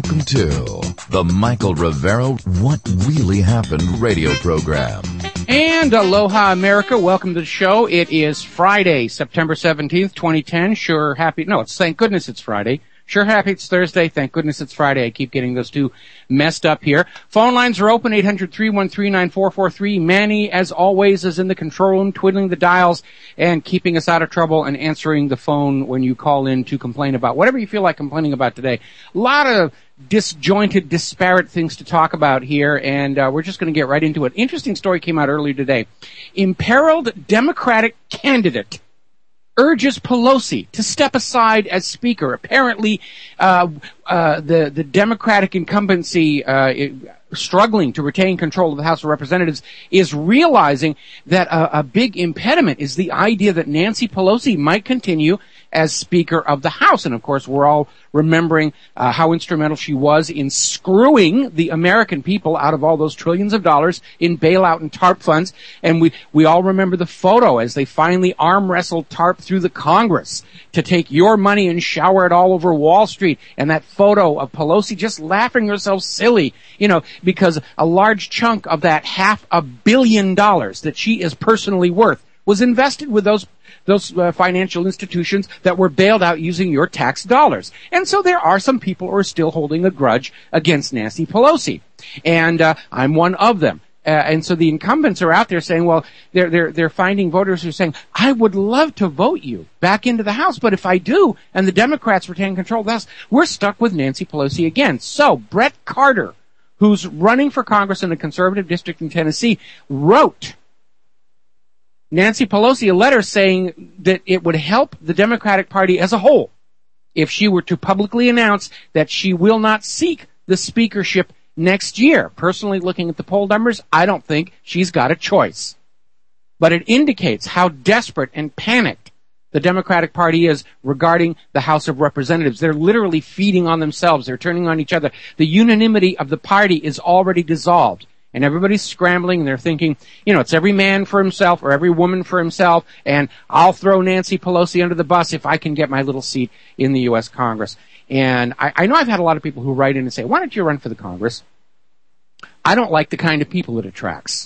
Welcome to the Michael Rivero What Really Happened radio program. And aloha, America. Welcome to the show. It is Friday, September 17th, 2010. Thank goodness it's Friday. Sure happy it's Thursday. Thank goodness it's Friday. I keep getting those two messed up here. Phone lines are open, 800-313-9443. Manny, as always, is in the control room, twiddling the dials and keeping us out of trouble and answering the phone when you call in to complain about whatever you feel like complaining about today. A lot of disjointed, disparate things to talk about here, and we're just going to get right into it. Interesting story came out earlier today. Imperiled Democratic candidate urges Pelosi to step aside as Speaker. Apparently, the Democratic incumbency struggling to retain control of the House of Representatives is realizing that a big impediment is the idea that Nancy Pelosi might continue as Speaker of the House. And of course, we're all remembering how instrumental she was in screwing the American people out of all those trillions of dollars in bailout and TARP funds. And we all remember the photo as they finally arm wrestled TARP through the Congress to take your money and shower it all over Wall Street. And that photo of Pelosi just laughing herself silly, because a large chunk of that $500 million that she is personally worth was invested with those financial institutions that were bailed out using your tax dollars. And so there are some people who are still holding a grudge against Nancy Pelosi. And I'm one of them. And so the incumbents are out there saying, well, they're finding voters who are saying, I would love to vote you back into the House, but if I do, and the Democrats retain control of the House, we're stuck with Nancy Pelosi again. So Brett Carter, who's running for Congress in a conservative district in Tennessee, wrote Nancy Pelosi a letter saying that it would help the Democratic Party as a whole if she were to publicly announce that she will not seek the speakership next year. Personally, looking at the poll numbers, I don't think she's got a choice. But it indicates how desperate and panicked the Democratic Party is regarding the House of Representatives. They're literally feeding on themselves. They're turning on each other. The unanimity of the party is already dissolved. And everybody's scrambling, and they're thinking, it's every man for himself or every woman for himself, and I'll throw Nancy Pelosi under the bus if I can get my little seat in the U.S. Congress. And I know I've had a lot of people who write in and say, why don't you run for the Congress? I don't like the kind of people it attracts.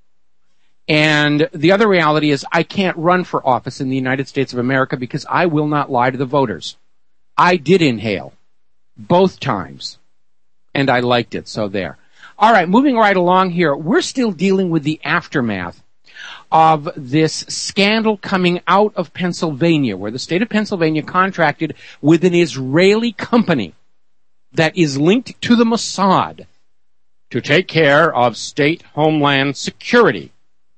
And the other reality is I can't run for office in the United States of America because I will not lie to the voters. I did inhale both times, and I liked it, so there. All right, moving right along here, we're still dealing with the aftermath of this scandal coming out of Pennsylvania, where the state of Pennsylvania contracted with an Israeli company that is linked to the Mossad to take care of state homeland security.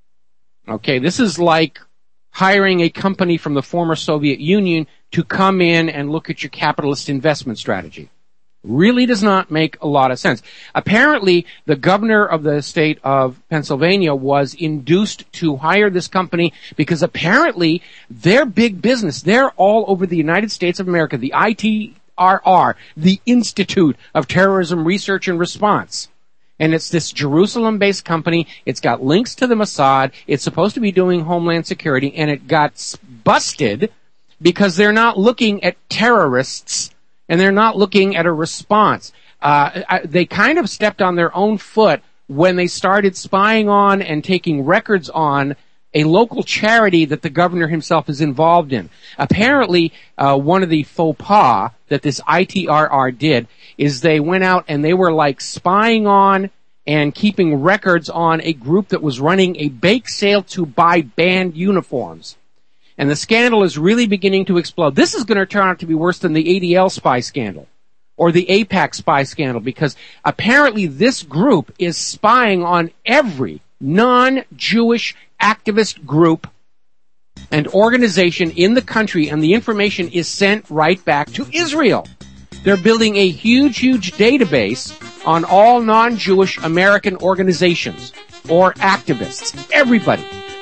Okay, this is like hiring a company from the former Soviet Union to come in and look at your capitalist investment strategy. Really does not make a lot of sense. Apparently, the governor of the state of Pennsylvania was induced to hire this company because apparently their big business, they're all over the United States of America, the ITRR, the Institute of Terrorism Research and Response. And it's this Jerusalem-based company. It's got links to the Mossad. It's supposed to be doing homeland security, and it got busted because they're not looking at terrorists and they're not looking at a response. They kind of stepped on their own foot when they started spying on and taking records on a local charity that the governor himself is involved in. Apparently, one of the faux pas that this ITRR did is they went out and they were like spying on and keeping records on a group that was running a bake sale to buy band uniforms. And the scandal is really beginning to explode. This is going to turn out to be worse than the ADL spy scandal or the AIPAC spy scandal, because apparently this group is spying on every non-Jewish activist group and organization in the country, and the information is sent right back to Israel. They're building a huge, huge database on all non-Jewish American organizations or activists. Everybody.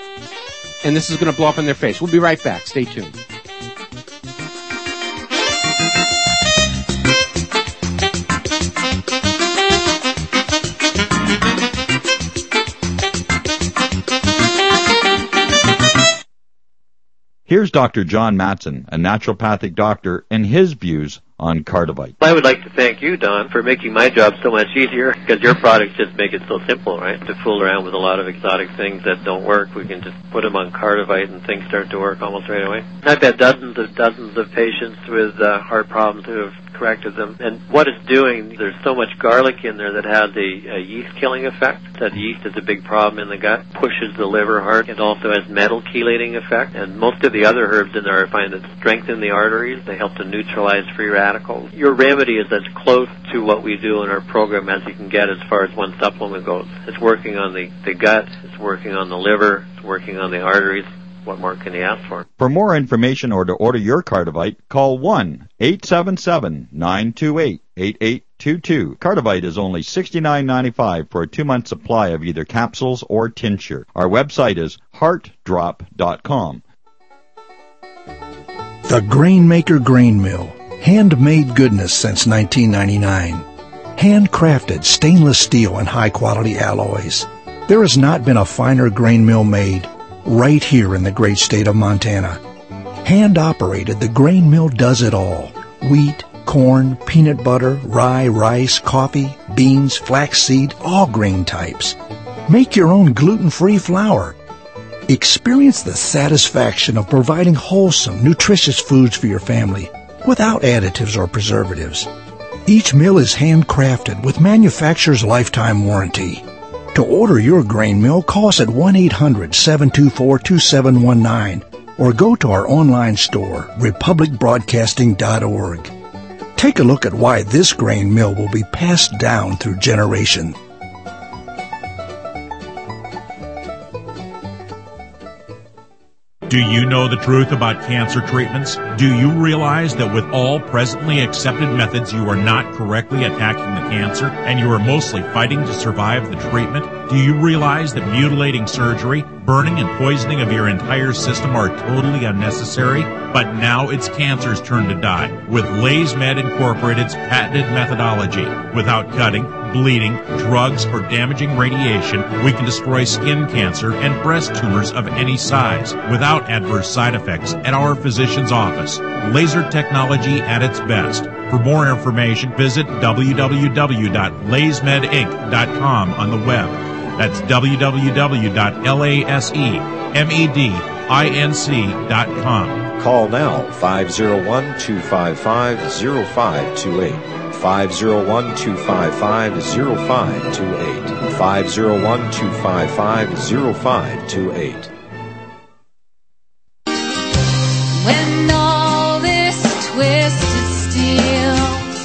And this is going to blow up in their face. We'll be right back. Stay tuned. Here's Dr. John Mattson, a naturopathic doctor, and his views on Cardivite. I would like to thank you, Don, for making my job so much easier, because your products just make it so simple, right? To fool around with a lot of exotic things that don't work, we can just put them on Cardivite and things start to work almost right away. I've had dozens of patients with heart problems who have corrected them. And what it's doing, there's so much garlic in there that has a yeast-killing effect. That yeast is a big problem in the gut, pushes the liver hard. It also has metal chelating effect. And most of the other herbs in there I find that strengthen the arteries. They help to neutralize free radicals. Your remedy is as close to what we do in our program as you can get as far as one supplement goes. It's working on the gut, it's working on the liver, it's working on the arteries. What more can you ask for? For more information or to order your Cardivite, call 1-877-928-8822. Cardivite is only $69.95 for a 2-month supply of either capsules or tincture. Our website is heartdrop.com. The Grainmaker Grain Mill. Handmade goodness since 1999. Handcrafted stainless steel and high-quality alloys. There has not been a finer grain mill made. Right here in the great state of Montana. Hand-operated, the grain mill does it all. Wheat, corn, peanut butter, rye, rice, coffee, beans, flaxseed, all grain types. Make your own gluten-free flour. Experience the satisfaction of providing wholesome, nutritious foods for your family without additives or preservatives. Each mill is handcrafted with manufacturer's lifetime warranty. To order your grain mill, call us at 1-800-724-2719 or go to our online store, republicbroadcasting.org. Take a look at why this grain mill will be passed down through generations. Do you know the truth about cancer treatments? Do you realize that with all presently accepted methods, you are not correctly attacking the cancer and you are mostly fighting to survive the treatment? Do you realize that mutilating surgery, burning and poisoning of your entire system are totally unnecessary? But now it's cancer's turn to die with LaysMed Incorporated's patented methodology. Without cutting, bleeding, drugs, or damaging radiation, we can destroy skin cancer and breast tumors of any size without adverse side effects at our physician's office. Laser technology at its best. For more information, visit www.laysmedinc.com on the web. That's www.laysmedinc.com. Call now, 501-255-0528. 501-255-0528. 501-255-0528. When all this twisted steel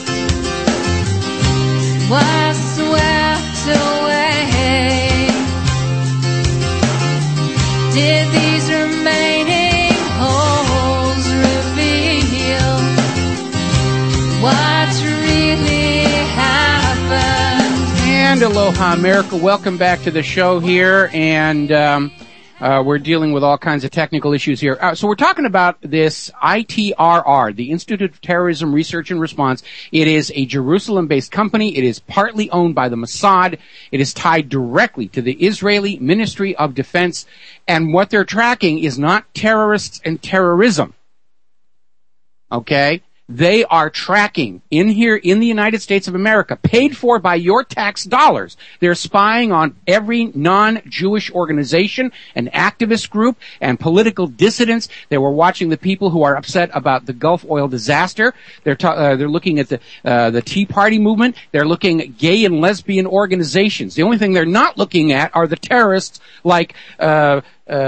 was swept away, did these remaining holes reveal what really happened? And aloha, America. Welcome back to the show here, and we're dealing with all kinds of technical issues here. So we're talking about this ITRR, the Institute of Terrorism Research and Response. It is a Jerusalem-based company. It is partly owned by the Mossad. It is tied directly to the Israeli Ministry of Defense. And what they're tracking is not terrorists and terrorism. Okay? They are tracking in here in the United States of America, paid for by your tax dollars. They're spying on every non-Jewish organization, an activist group, and political dissidents. They were watching the people who are upset about the Gulf oil disaster. They're looking at the Tea Party movement. They're looking at gay and lesbian organizations. The only thing they're not looking at are the terrorists like Adam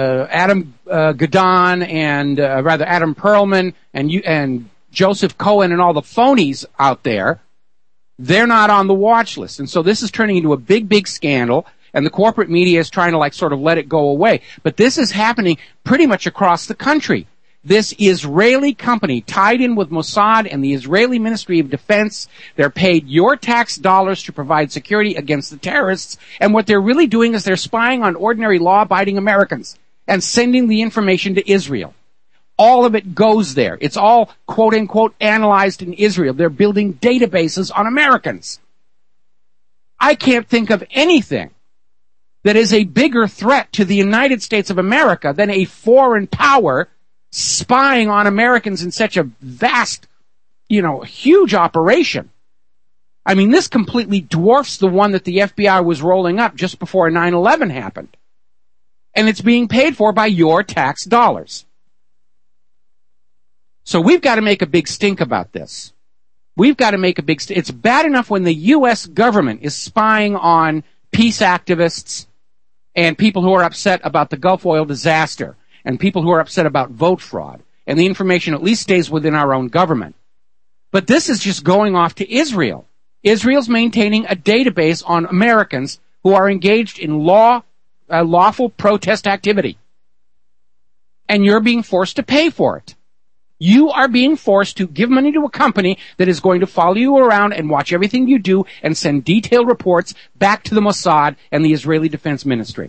Gadon and Adam Perlman and Joseph Cohen and all the phonies out there. They're not on the watch list. And so this is turning into a big, big scandal, and the corporate media is trying to sort of let it go away. But this is happening pretty much across the country. This Israeli company tied in with Mossad and the Israeli Ministry of Defense, they're paid your tax dollars to provide security against the terrorists, and what they're really doing is they're spying on ordinary law-abiding Americans and sending the information to Israel. All of it goes there. It's all, quote-unquote, analyzed in Israel. They're building databases on Americans. I can't think of anything that is a bigger threat to the United States of America than a foreign power spying on Americans in such a vast, huge operation. I mean, this completely dwarfs the one that the FBI was rolling up just before 9/11 happened. And it's being paid for by your tax dollars. So we've got to make a big stink about this. We've got to make a big stink. It's bad enough when the U.S. government is spying on peace activists and people who are upset about the Gulf oil disaster and people who are upset about vote fraud. And the information at least stays within our own government. But this is just going off to Israel. Israel's maintaining a database on Americans who are engaged in lawful protest activity. And you're being forced to pay for it. You are being forced to give money to a company that is going to follow you around and watch everything you do and send detailed reports back to the Mossad and the Israeli Defense Ministry.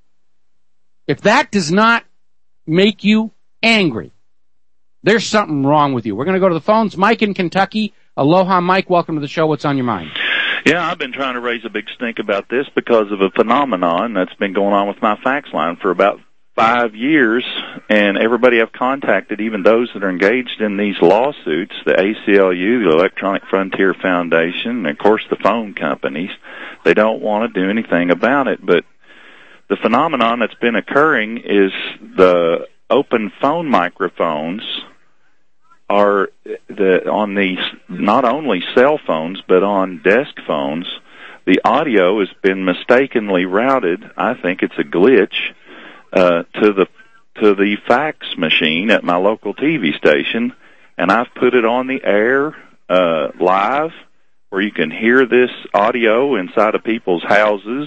If that does not make you angry, there's something wrong with you. We're going to go to the phones. Mike in Kentucky. Aloha, Mike. Welcome to the show. What's on your mind? Yeah, I've been trying to raise a big stink about this because of a phenomenon that's been going on with my fax line for about 5 years, and everybody I've contacted, even those that are engaged in these lawsuits, the ACLU, the Electronic Frontier Foundation, and of course the phone companies, they don't want to do anything about it. But the phenomenon that's been occurring is the open phone microphones are on these, not only cell phones, but on desk phones. The audio has been mistakenly routed, I think it's a glitch, to the fax machine at my local TV station, and I've put it on the air live, where you can hear this audio inside of people's houses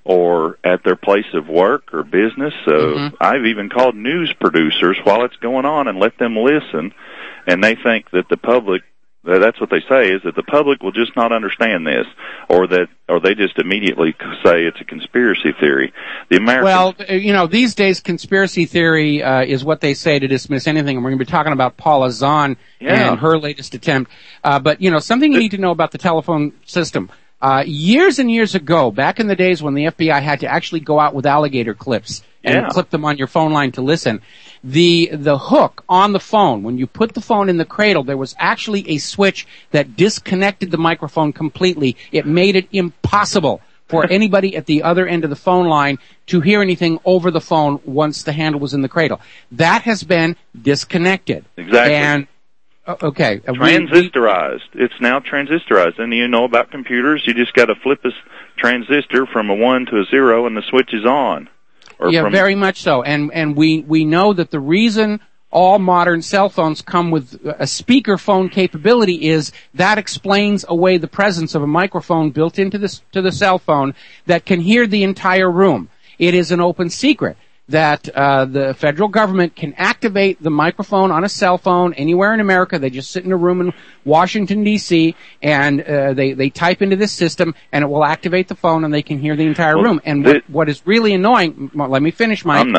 or at their place of work or business. So I've even called news producers while it's going on and let them listen, and they think that the public, that's what they say, is that the public will just not understand this, or they just immediately say it's a conspiracy theory. The Americans, well, these days conspiracy theory is what they say to dismiss anything, and we're going to be talking about Paula Zahn and her latest attempt. But something you need to know about the telephone system. Years and years ago, back in the days when the FBI had to actually go out with alligator clips and clip them on your phone line to listen, the hook on the phone, when you put the phone in the cradle, there was actually a switch that disconnected the microphone completely. It made it impossible for anybody at the other end of the phone line to hear anything over the phone once the handle was in the cradle. That has been disconnected. Exactly. And okay. Transistorized. It's now transistorized. And you know about computers, you just got to flip a transistor from a 1 to a 0 and the switch is on. Very much so. And we know that the reason all modern cell phones come with a speakerphone capability is that explains away the presence of a microphone built into the cell phone that can hear the entire room. It is an open secret that the federal government can activate the microphone on a cell phone anywhere in America. They just sit in a room in Washington, D.C., and they type into this system, and it will activate the phone, and they can hear the entire room. And what is really annoying, let me finish, Mike.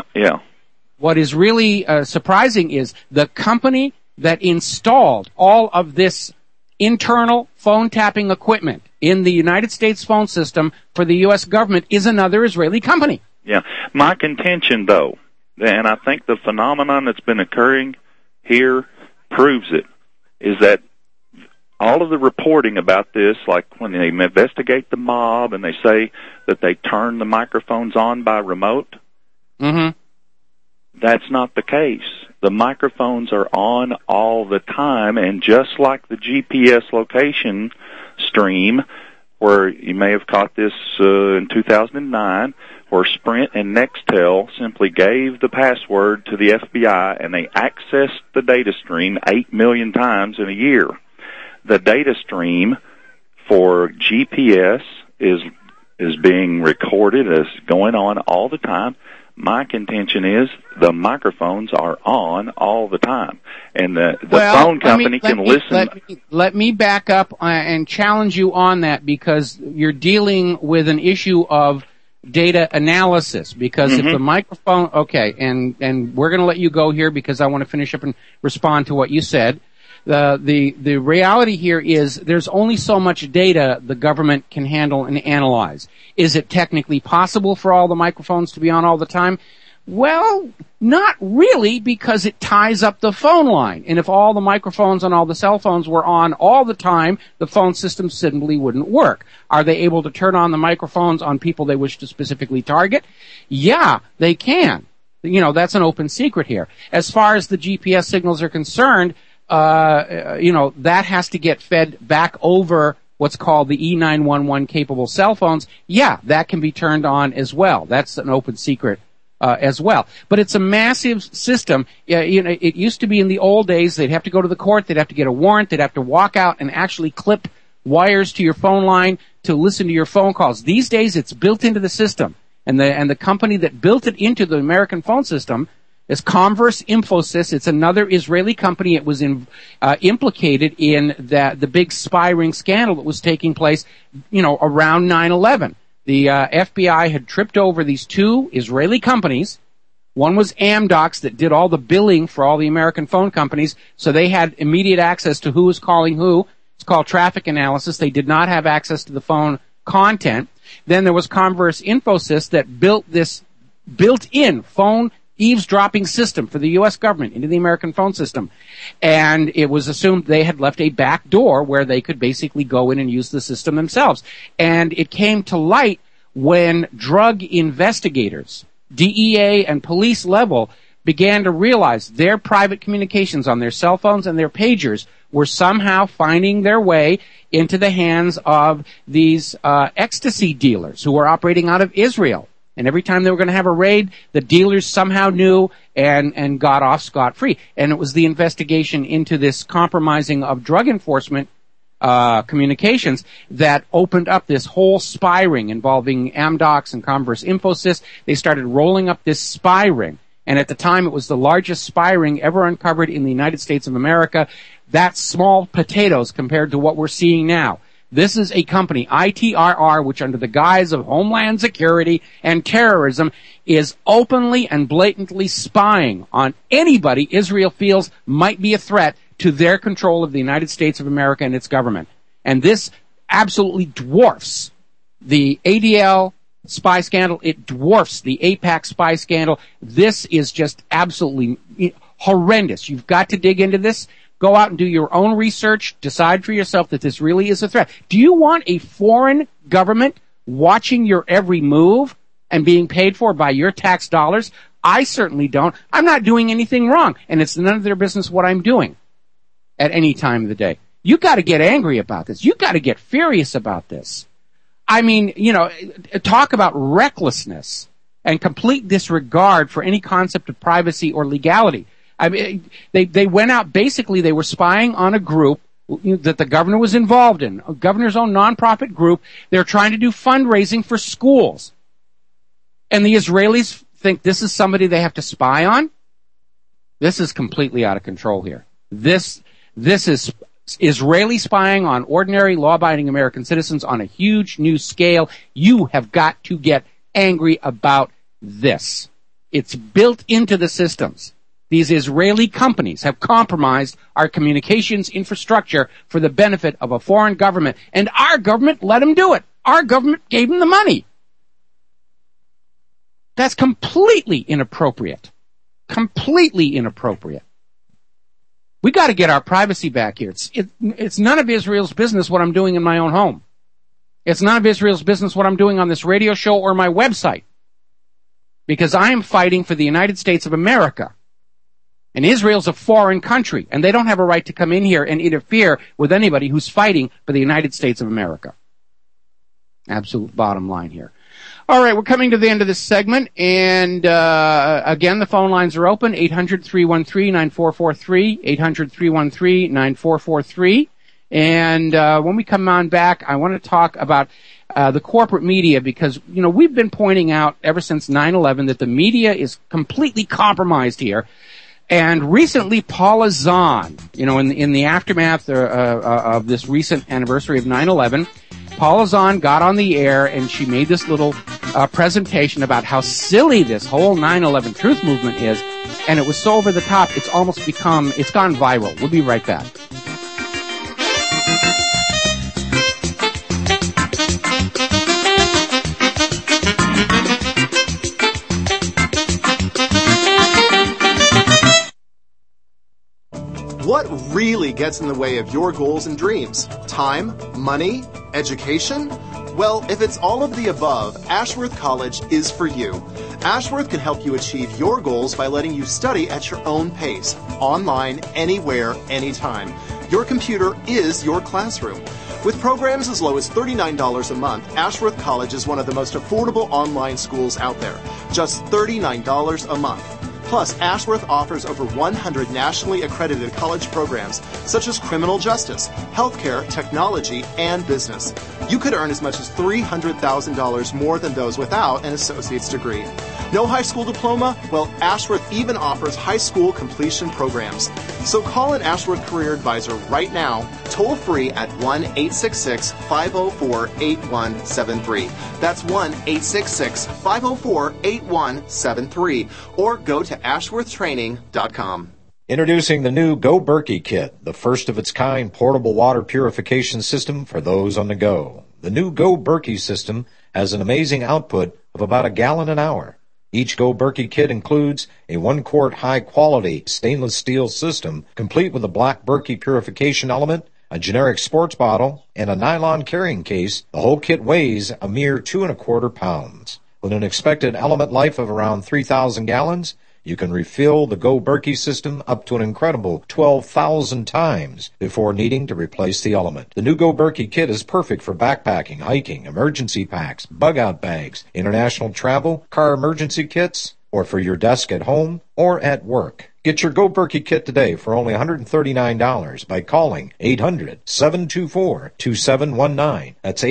What is really surprising is the company that installed all of this internal phone tapping equipment in the United States phone system for the U.S. government is another Israeli company. Yeah. My contention, though, and I think the phenomenon that's been occurring here proves it, is that all of the reporting about this, like when they investigate the mob and they say that they turn the microphones on by remote, that's not the case. The microphones are on all the time, and just like the GPS location stream, where you may have caught this in 2009, where Sprint and Nextel simply gave the password to the FBI and they accessed the data stream 8 million times in a year. The data stream for GPS is being recorded as going on all the time. My contention is the microphones are on all the time, and the phone company can listen. Let me back up and challenge you on that, because you're dealing with an issue of data analysis, because if the microphone, and we're going to let you go here because I want to finish up and respond to what you said. The reality here is there's only so much data the government can handle and analyze. Is it technically possible for all the microphones to be on all the time? Well, not really, because it ties up the phone line. And if all the microphones on all the cell phones were on all the time, the phone system simply wouldn't work. Are they able to turn on the microphones on people they wish to specifically target? Yeah, they can. You know, that's an open secret here. As far as the GPS signals are concerned, that has to get fed back over what's called the E911 capable cell phones. Yeah, that can be turned on as well. That's an open secret as well. But it's a massive system. It used to be in the old days, they'd have to go to the court, they'd have to get a warrant, they'd have to walk out and actually clip wires to your phone line to listen to your phone calls. These days, it's built into the system. And the company that built it into the American phone system is Converse Infosys. It's another Israeli company. It was implicated in the big spy ring scandal that was taking place, around 9/11. The FBI had tripped over these two Israeli companies. One was Amdocs that did all the billing for all the American phone companies, so they had immediate access to who was calling who. It's called traffic analysis. They did not have access to the phone content. Then there was Converse Infosys that built this built-in phone eavesdropping system for the U.S. government into the American phone system. And it was assumed they had left a back door where they could basically go in and use the system themselves. And it came to light when drug investigators, DEA and police level, began to realize their private communications on their cell phones and their pagers were somehow finding their way into the hands of these ecstasy dealers who were operating out of Israel. And every time they were going to have a raid, the dealers somehow knew and got off scot-free. And it was the investigation into this compromising of drug enforcement communications that opened up this whole spy ring involving Amdocs and Converse Infosys. They started rolling up this spy ring. And at the time, it was the largest spy ring ever uncovered in the United States of America. That's small potatoes compared to what we're seeing now. This is a company, ITRR, which under the guise of Homeland Security and terrorism is openly and blatantly spying on anybody Israel feels might be a threat to their control of the United States of America and its government. And this absolutely dwarfs the ADL spy scandal. It dwarfs the AIPAC spy scandal. This is just absolutely horrendous. You've got to dig into this. Go out and do your own research. Decide for yourself that this really is a threat. Do you want a foreign government watching your every move and being paid for by your tax dollars? I certainly don't. I'm not doing anything wrong, and it's none of their business what I'm doing at any time of the day. You got to get angry about this. You got to get furious about this. I mean, talk about recklessness and complete disregard for any concept of privacy or legality. I mean, they went out, basically they were spying on a group that the governor was involved in, a governor's own nonprofit group. They're trying to do fundraising for schools. And the Israelis think this is somebody they have to spy on? This is completely out of control here. This is Israeli spying on ordinary law-abiding American citizens on a huge new scale. You have got to get angry about this. It's built into the systems. These Israeli companies have compromised our communications infrastructure for the benefit of a foreign government, and our government let them do it. Our government gave them the money. That's completely inappropriate. Completely inappropriate. We got to get our privacy back here. It's none of Israel's business what I'm doing in my own home. It's none of Israel's business what I'm doing on this radio show or my website, because I am fighting for the United States of America. And Israel's a foreign country, and they don't have a right to come in here and interfere with anybody who's fighting for the United States of America. Absolute bottom line here. All right, we're coming to the end of this segment, and again, the phone lines are open, 800-313-9443, 800-313-9443. And when we come on back, I want to talk about the corporate media, because, we've been pointing out ever since 9/11 that the media is completely compromised here. And recently, Paula Zahn, in the aftermath of this recent anniversary of 9/11, Paula Zahn got on the air and she made this little presentation about how silly this whole 9/11 truth movement is. And it was so over the top, it's gone viral. We'll be right back. What really gets in the way of your goals and dreams? Time? Money? Education? Well, if it's all of the above, Ashworth College is for you. Ashworth can help you achieve your goals by letting you study at your own pace, online, anywhere, anytime. Your computer is your classroom. With programs as low as $39 a month, Ashworth College is one of the most affordable online schools out there. Just $39 a month. Plus, Ashworth offers over 100 nationally accredited college programs, such as criminal justice, healthcare, technology, and business. You could earn as much as $300,000 more than those without an associate's degree. No high school diploma? Well, Ashworth even offers high school completion programs. So call an Ashworth Career Advisor right now, toll free at 1-866-504-8173. That's 1-866-504-8173. Or go to ashworthtraining.com. Introducing the new Go Berkey Kit, the first of its kind portable water purification system for those on the go. The new Go Berkey system has an amazing output of about a gallon an hour. Each Go Berkey kit includes a 1-quart high-quality stainless steel system, complete with a black Berkey purification element, a generic sports bottle, and a nylon carrying case. The whole kit weighs a mere 2¼ pounds. With an expected element life of around 3,000 gallons, you can refill the Go Berkey system up to an incredible 12,000 times before needing to replace the element. The new Go Berkey kit is perfect for backpacking, hiking, emergency packs, bug-out bags, international travel, car emergency kits, or for your desk at home or at work. Get your Go Berkey kit today for only $139 by calling 800-724-2719. That's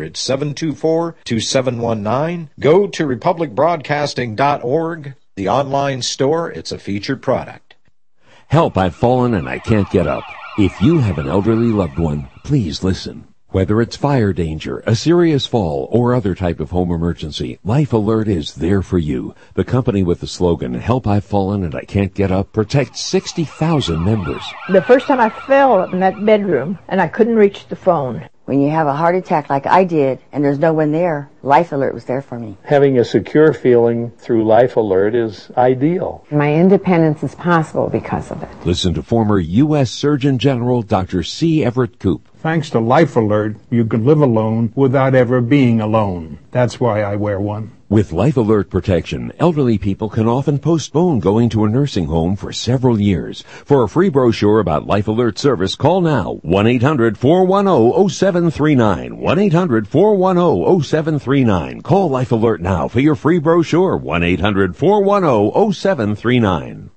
800-724-2719. Go to republicbroadcasting.org. The online store, it's a featured product. Help, I've fallen and I can't get up. If you have an elderly loved one, please listen. Whether it's fire danger, a serious fall, or other type of home emergency, Life Alert is there for you. The company with the slogan, Help, I've fallen and I can't get up, protects 60,000 members. The first time I fell in that bedroom and I couldn't reach the phone. When you have a heart attack like I did and there's no one there, Life Alert was there for me. Having a secure feeling through Life Alert is ideal. My independence is possible because of it. Listen to former U.S. Surgeon General Dr. C. Everett Koop. Thanks to Life Alert, you can live alone without ever being alone. That's why I wear one. With Life Alert protection, elderly people can often postpone going to a nursing home for several years. For a free brochure about Life Alert service, call now 1-800-410-0739. 1-800-410-0739. Call Life Alert now for your free brochure. 1-800-410-0739.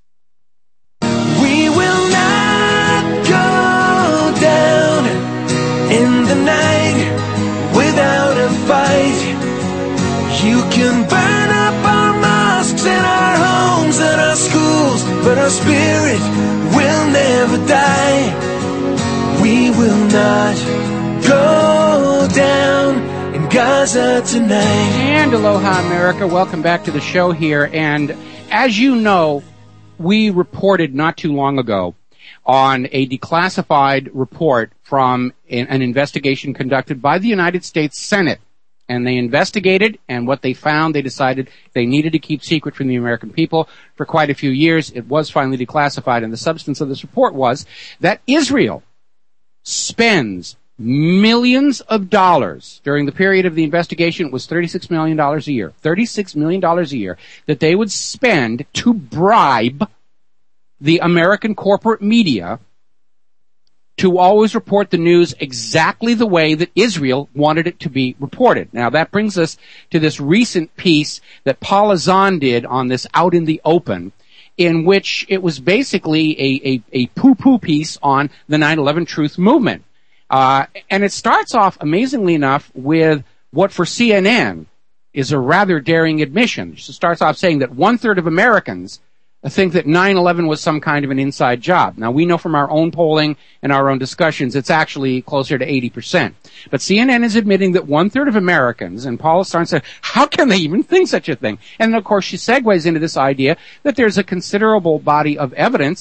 We will not go down in the night without a fight. You can burn up our mosques and our homes and our schools, but our spirit will never die. We will not go down in Gaza tonight. And aloha, America. Welcome back to the show here. And as you know, we reported not too long ago on a declassified report from an investigation conducted by the United States Senate. And they investigated, and what they found, they decided they needed to keep secret from the American people for quite a few years. It was finally declassified, and the substance of this report was that Israel spends millions of dollars during the period of the investigation. It was $36 million a year. $36 million a year that they would spend to bribe the American corporate media to always report the news exactly the way that Israel wanted it to be reported. Now, that brings us to this recent piece that Paula Zahn did on this Out in the Open, in which it was basically a poo-poo piece on the 9/11 Truth Movement. And it starts off, amazingly enough, with what for CNN is a rather daring admission. She starts off saying that 1/3 of Americans think that 9/11 was some kind of an inside job. Now, we know from our own polling and our own discussions it's actually closer to 80%. But CNN is admitting that 1/3 of Americans, and Paula Stern said, how can they even think such a thing? And, of course, she segues into this idea that there's a considerable body of evidence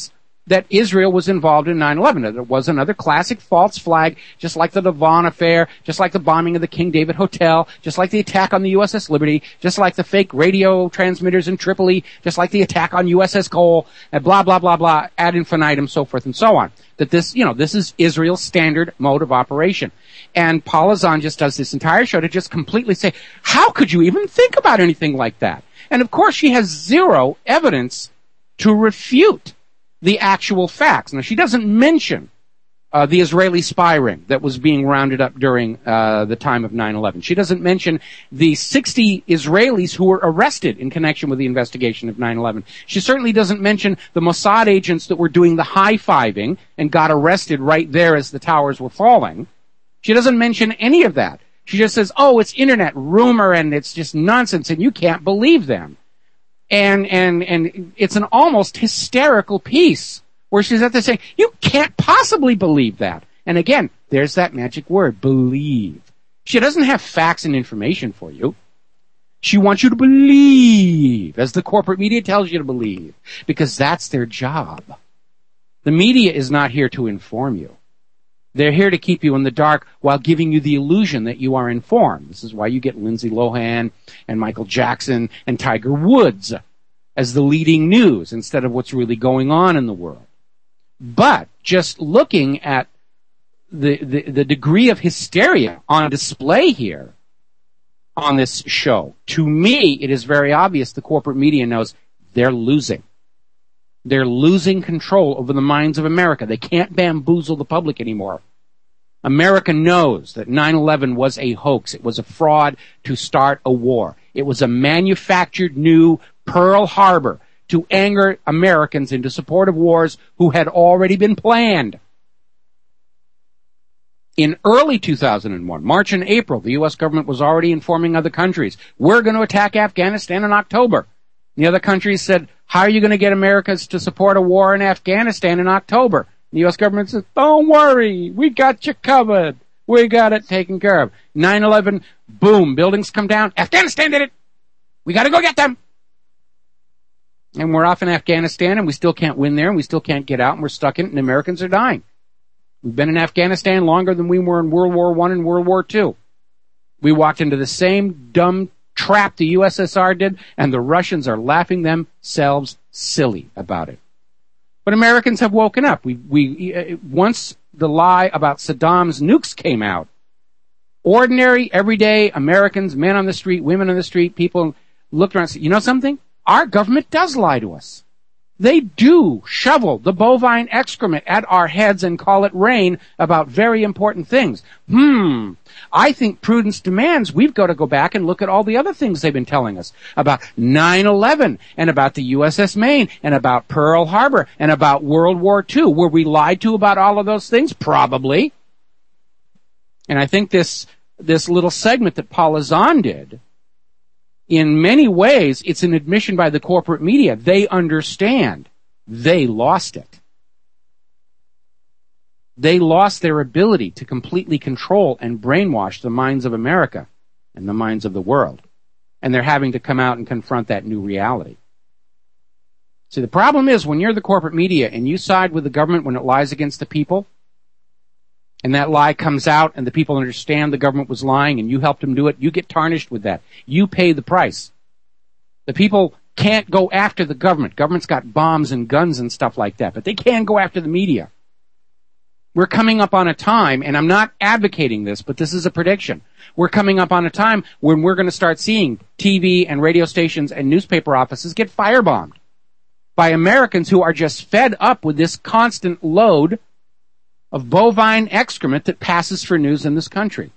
that Israel was involved in 9/11. That it was another classic false flag, just like the Devon affair, just like the bombing of the King David Hotel, just like the attack on the USS Liberty, just like the fake radio transmitters in Tripoli, just like the attack on USS Cole, and blah, blah, blah, blah, ad infinitum, so forth and so on. That this, this is Israel's standard mode of operation. And Paula Zahn just does this entire show to just completely say, how could you even think about anything like that? And of course she has zero evidence to refute the actual facts. Now, she doesn't mention the Israeli spy ring that was being rounded up during the time of 9/11. She doesn't mention the 60 Israelis who were arrested in connection with the investigation of 9/11. She certainly doesn't mention the Mossad agents that were doing the high-fiving and got arrested right there as the towers were falling. She doesn't mention any of that. She just says, oh, it's internet rumor and it's just nonsense and you can't believe them. And it's an almost hysterical piece where she's at there saying, you can't possibly believe that. And again, there's that magic word, believe. She doesn't have facts and information for you. She wants you to believe, as the corporate media tells you to believe, because that's their job. The media is not here to inform you. They're here to keep you in the dark while giving you the illusion that you are informed. This is why you get Lindsay Lohan and Michael Jackson and Tiger Woods as the leading news instead of what's really going on in the world. But just looking at the degree of hysteria on display here on this show, to me it is very obvious the corporate media knows they're losing. They're losing control over the minds of America. They can't bamboozle the public anymore. America knows that 9/11 was a hoax. It was a fraud to start a war. It was a manufactured new Pearl Harbor to anger Americans into support of wars who had already been planned. In early 2001, March and April, the U.S. government was already informing other countries, we're going to attack Afghanistan in October. The other countries said, how are you going to get Americans to support a war in Afghanistan in October? The U.S. government says, don't worry, we got you covered. We got it taken care of. 9/11, boom, buildings come down. Afghanistan did it. We got to go get them. And we're off in Afghanistan, and we still can't win there, and we still can't get out, and we're stuck in it, and Americans are dying. We've been in Afghanistan longer than we were in World War I and World War II. We walked into the same dumb trap the USSR did, and the Russians are laughing themselves silly about it. But Americans have woken up. Once the lie about Saddam's nukes came out, ordinary, everyday Americans, men on the street, women on the street, people looked around and said, you know something? Our government does lie to us. They do shovel the bovine excrement at our heads and call it rain about very important things. I think prudence demands we've got to go back and look at all the other things they've been telling us about 9/11 and about the USS Maine and about Pearl Harbor and about World War II. Were we lied to about all of those things? Probably. And I think this little segment that Paula Zahn did, in many ways, it's an admission by the corporate media. They understand. They lost it. They lost their ability to completely control and brainwash the minds of America and the minds of the world. And they're having to come out and confront that new reality. See, the problem is when you're the corporate media and you side with the government when it lies against the people, and that lie comes out and the people understand the government was lying and you helped them do it, you get tarnished with that. You pay the price. The people can't go after the government. Government's got bombs and guns and stuff like that, but they can go after the media. We're coming up on a time, and I'm not advocating this, but this is a prediction. We're coming up on a time when we're going to start seeing TV and radio stations and newspaper offices get firebombed by Americans who are just fed up with this constant load of bovine excrement that passes for news in this country.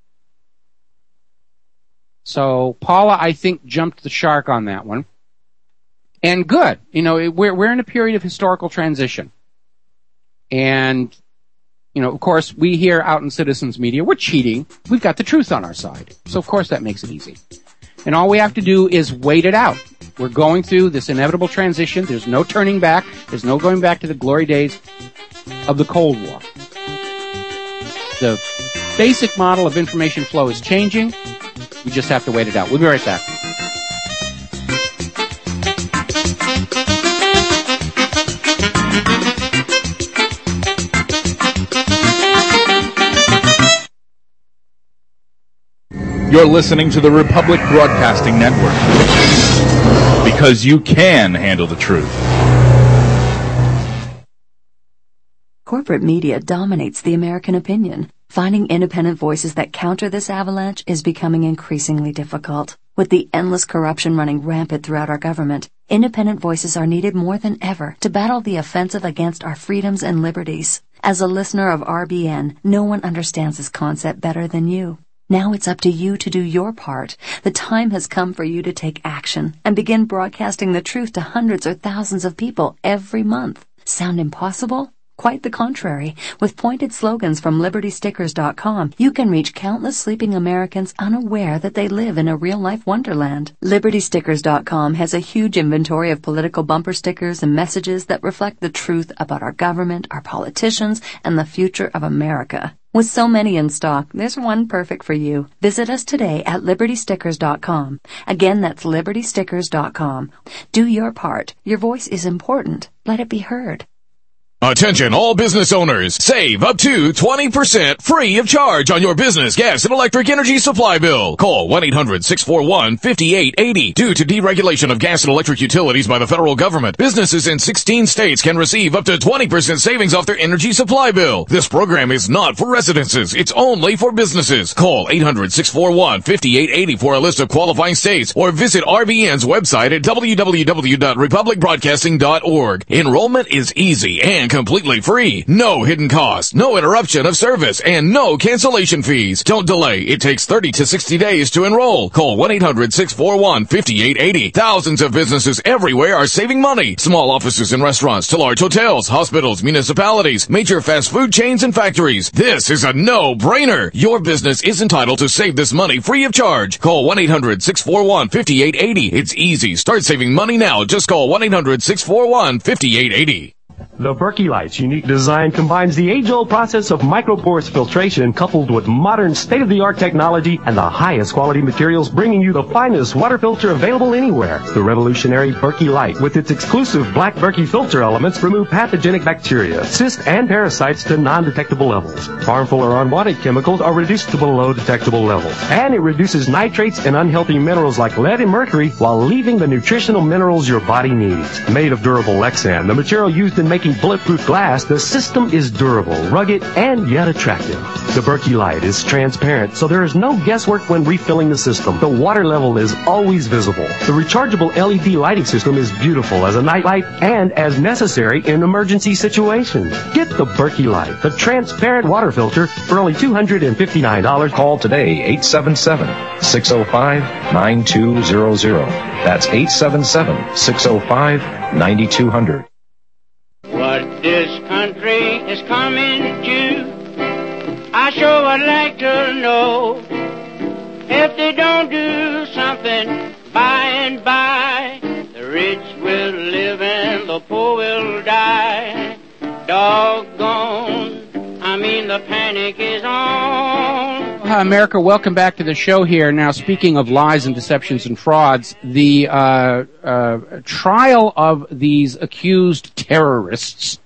So Paula, I think, jumped the shark on that one. And good. We're in a period of historical transition. And, of course, we here out in Citizens Media, we're cheating. We've got the truth on our side. So, of course, that makes it easy. And all we have to do is wait it out. We're going through this inevitable transition. There's no turning back. There's no going back to the glory days of the Cold War. The basic model of information flow is changing. We just have to wait it out. We'll be right back. You're listening to the Republic Broadcasting Network. Because you can handle the truth. Corporate media dominates the American opinion. Finding independent voices that counter this avalanche is becoming increasingly difficult. With the endless corruption running rampant throughout our government, independent voices are needed more than ever to battle the offensive against our freedoms and liberties. As a listener of RBN, no one understands this concept better than you. Now it's up to you to do your part. The time has come for you to take action and begin broadcasting the truth to hundreds or thousands of people every month. Sound impossible? Quite the contrary. With pointed slogans from LibertyStickers.com, you can reach countless sleeping Americans unaware that they live in a real-life wonderland. LibertyStickers.com has a huge inventory of political bumper stickers and messages that reflect the truth about our government, our politicians, and the future of America. With so many in stock, there's one perfect for you. Visit us today at LibertyStickers.com. Again, that's LibertyStickers.com. Do your part. Your voice is important. Let it be heard. Attention all business owners. Save up to 20% free of charge on your business gas and electric energy supply bill. Call 1-800-641-5880. Due to deregulation of gas and electric utilities by the federal government, businesses in 16 states can receive up to 20% savings off their energy supply bill. This program is not for residences. It's only for businesses. Call 800-641-5880 for a list of qualifying states or visit RBN's website at www.republicbroadcasting.org. Enrollment is easy and completely free. No hidden costs, no interruption of service, and no cancellation fees. Don't delay. It takes 30 to 60 days to enroll. Call 1-800-641-5880. Thousands of businesses everywhere are saving money. Small offices and restaurants to large hotels, hospitals, municipalities, major fast food chains, and factories. This is a no-brainer. Your business is entitled to save this money free of charge. Call 1-800-641-5880. It's easy. Start saving money now. Just call 1-800-641-5880. The Berkey Light's unique design combines the age-old process of microporous filtration coupled with modern state-of-the-art technology and the highest quality materials, bringing you the finest water filter available anywhere. The revolutionary Berkey Light, with its exclusive black Berkey filter elements, remove pathogenic bacteria, cysts, and parasites to non-detectable levels. Harmful or unwanted chemicals are reduced to below detectable levels. And it reduces nitrates and unhealthy minerals like lead and mercury while leaving the nutritional minerals your body needs. Made of durable Lexan, the material used in making bulletproof glass, the system is durable, rugged, and yet attractive. The Berkey Light is transparent, so there is no guesswork when refilling the system. The water level is always visible. The rechargeable LED lighting system is beautiful as a night light and as necessary in emergency situations. Get the Berkey Light, the transparent water filter, for only $259. Call today, 877-605-9200. That's 877-605-9200. What this country is coming to, I sure would like to know. If they don't do something by and by, the rich will live and the poor will die. Doggone, the panic is on. Hi, America. Welcome back to the show here. Now, speaking of lies and deceptions and frauds, the trial of these accused terrorists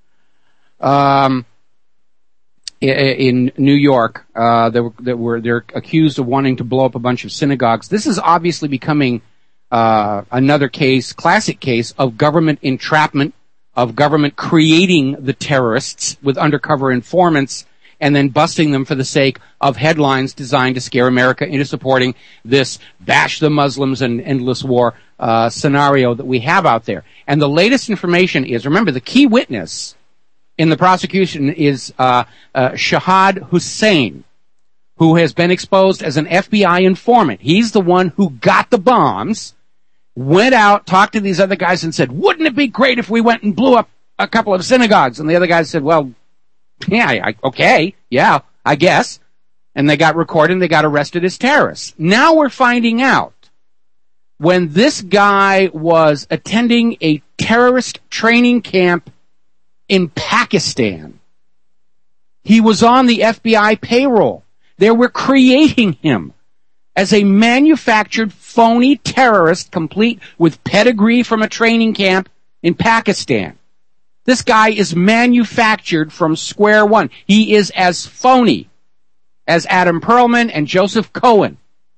in New York, they're accused of wanting to blow up a bunch of synagogues. This is obviously becoming another case, classic case of government entrapment, of government creating the terrorists with undercover informants and then busting them for the sake of headlines designed to scare America into supporting this bash the Muslims and endless war scenario that we have out there. And the latest information is, remember, the key witness in the prosecution is Shahad Hussein, who has been exposed as an FBI informant. He's the one who got the bombs, went out, talked to these other guys and said, wouldn't it be great if we went and blew up a couple of synagogues? And the other guys said, well, yeah, okay, yeah, I guess. And they got recorded and they got arrested as terrorists. Now we're finding out when this guy was attending a terrorist training camp in Pakistan, he was on the FBI payroll. They were creating him as a manufactured phony terrorist, complete with pedigree from a training camp in Pakistan. This guy is manufactured from square one. He is as phony as Adam Perlman and Joseph Cohen.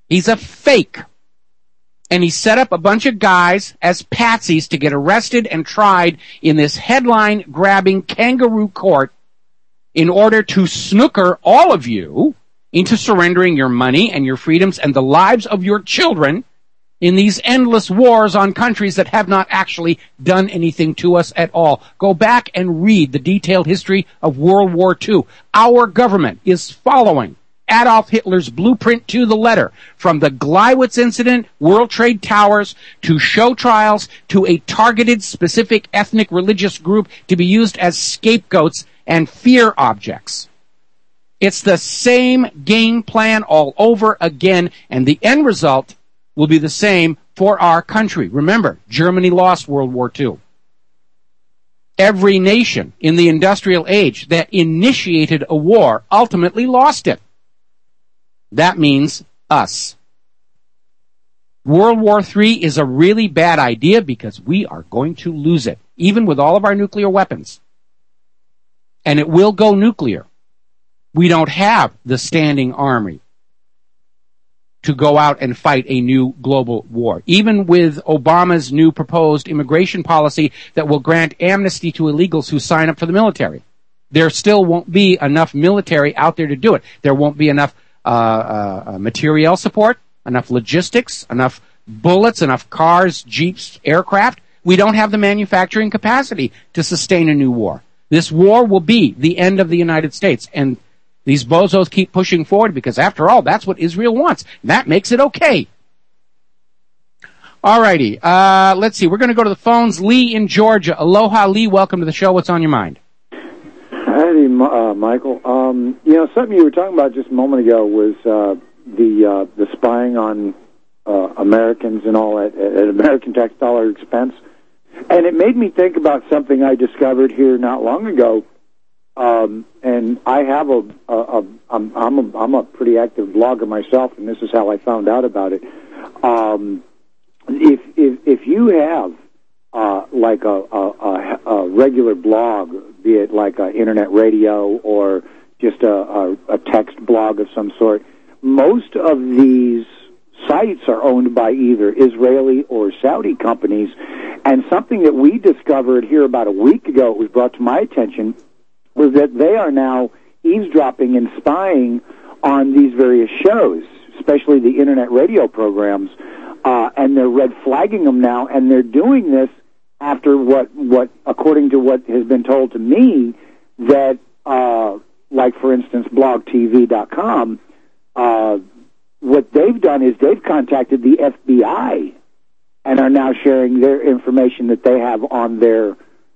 He's a fake. And he set up a bunch of guys as patsies to get arrested and tried in this headline-grabbing kangaroo court in order to snooker all of you into surrendering your money and your freedoms and the lives of your children in these endless wars on countries that have not actually done anything to us at all. Go back and read the detailed history of World War II. Our government is following Adolf Hitler's blueprint to the letter, from the Gleiwitz incident, World Trade Towers, to show trials, to a targeted specific ethnic religious group to be used as scapegoats and fear objects. It's the same game plan all over again, and the end result will be the same for our country. Remember, Germany lost World War II. Every nation in the industrial age that initiated a war ultimately lost it. That means us. World War III is a really bad idea because we are going to lose it, even with all of our nuclear weapons. And it will go nuclear. We don't have the standing army to go out and fight a new global war. Even with Obama's new proposed immigration policy that will grant amnesty to illegals who sign up for the military, there still won't be enough military out there to do it. There won't be enough materiel support, enough logistics, enough bullets, enough cars, jeeps, aircraft. We don't have the manufacturing capacity to sustain a new war. This war will be the end of the United States, and these bozos keep pushing forward because, after all, that's what Israel wants. That makes it okay. All righty. Let's see. We're going to go to the phones. Lee in Georgia. Aloha, Lee. Welcome to the show. What's on your mind? Howdy, Michael. Something you were talking about just a moment ago was the spying on Americans and all at American tax dollar expense, and it made me think about something I discovered here not long ago. And I have I'm a pretty active blogger myself, and this is how I found out about it. If you have like a regular blog, be it like a internet radio or just a text blog of some sort, most of these sites are owned by either Israeli or Saudi companies. And something that we discovered here about a week ago, it was brought to my attention, was that they are now eavesdropping and spying on these various shows, especially the internet radio programs, and they're red flagging them now, and they're doing this after what according to what has been told to me, that like for instance blogtv.com, what they've done is they've contacted the FBI and are now sharing their information that they have on their